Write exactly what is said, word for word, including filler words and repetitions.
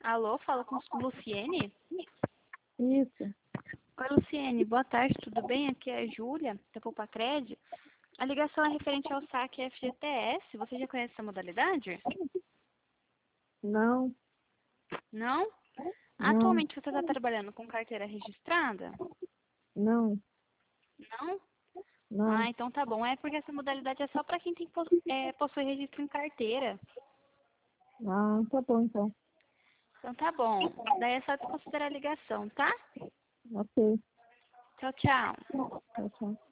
Alô, fala com Luciene? Isso. Oi, Luciene, boa tarde, tudo bem? Aqui é a Júlia, da Poupa-Cred. A ligação é referente ao saque F G T S. Você já conhece essa modalidade? Não, Não? não, Atualmente você está trabalhando com carteira registrada? não, Não? não. Ah, então tá bom. É porque essa modalidade é só para quem tem pos- é, possui registro em carteira. Ah, tá bom então. Então tá bom. Daí é só desconsiderar a ligação, tá? Ok. Tchau, tchau. Tchau, tchau.